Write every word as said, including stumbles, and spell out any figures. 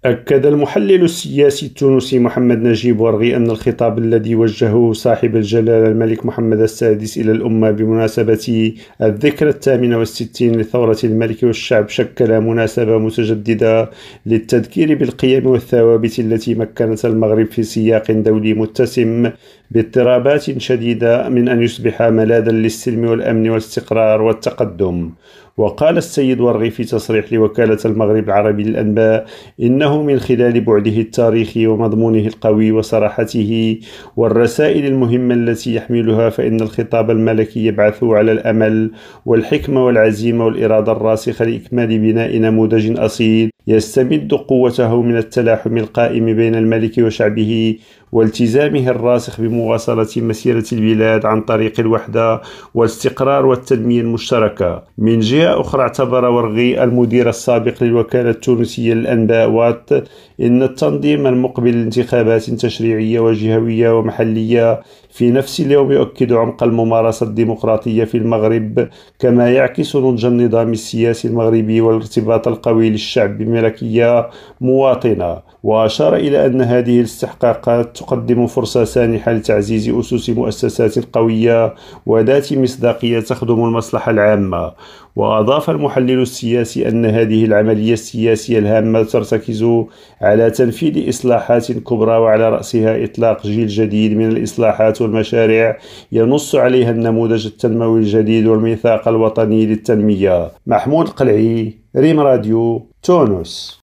أكد المحلل السياسي التونسي محمد نجيب ورغي أن الخطاب الذي وجهه صاحب الجلالة الملك محمد السادس إلى الأمة بمناسبة الذكرى الثامنة والستين لثورة الملك والشعب شكل مناسبة متجددة للتذكير بالقيم والثوابت التي مكنت المغرب في سياق دولي متسم باضطرابات شديدة من أن يصبح ملاذا للسلم والأمن والاستقرار والتقدم. وقال السيد ورغي في تصريح لوكالة المغرب العربي للأنباء إنه من خلال بعده التاريخي ومضمونه القوي وصراحته والرسائل المهمة التي يحملها فإن الخطاب الملكي يبعث على الأمل والحكمة والعزيمة والإرادة الراسخة لإكمال بناء نموذج أصيل يستمد قوته من التلاحم القائم بين الملك وشعبه والتزامه الراسخ بمواصلة مسيرة البلاد عن طريق الوحدة والاستقرار والتنمية المشتركة. من جهة أخرى اعتبر ورغي المدير السابق للوكالة التونسية للأنباء وات إن التنظيم المقبل لانتخابات تشريعية وجهوية ومحلية في نفس اليوم يؤكد عمق الممارسة الديمقراطية في المغرب، كما يعكس نضج النظام السياسي المغربي والارتباط القوي للشعب بملكية مواطنة. وأشار إلى أن هذه الاستحقاقات تقدم فرصة سانحة لتعزيز أسس مؤسسات قوية وذات مصداقية تخدم المصلحة العامة. وأضاف المحلل السياسي أن هذه العملية السياسية الهامة ترتكز على تنفيذ إصلاحات كبرى وعلى رأسها إطلاق جيل جديد من الإصلاحات والمشاريع ينص عليها النموذج التنموي الجديد والميثاق الوطني للتنمية. محمود قلعي، ريم راديو، تونس.